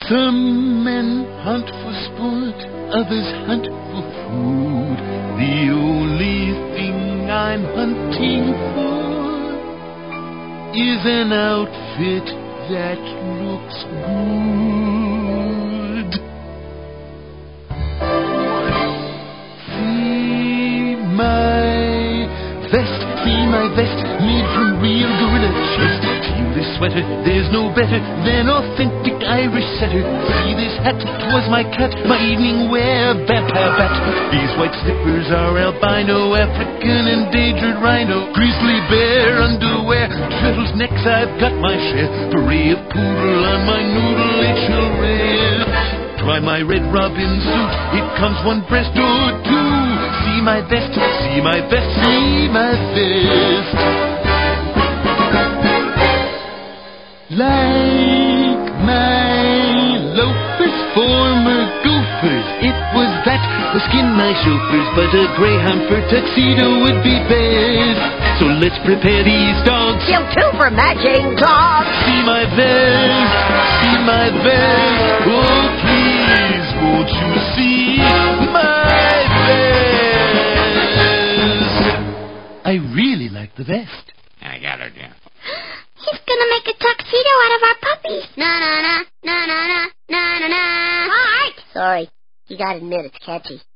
Some men hunt for sport, others hunt for food. The only thing I'm hunting for is an outfit that looks good. See my vest, made from real gorilla chest. See this sweater, there's no better than authentic Irish setter. See this hat, 'twas my cat, my evening wear, vampire bat. These white slippers are albino, African endangered rhino, grizzly bear underwear, turtles' necks, I've got my share. Beret of poodle on my noodle, HL red. Try my red robin suit, it comes one breast or two. See my vest, see my vest, see my vest. Like my loafers, former gophers, it was that to skin my chauffeurs, but a greyhound fur tuxedo would be best. So let's prepare these dogs. Kill two for matching dogs. See my vest, see my vest. Oh, please, won't you see my vest? I really like the vest. I got her down. He's gonna make a tuxedo out of our puppies. Na-na-na, na-na-na, na-na-na. Art! Sorry, you gotta admit it's catchy.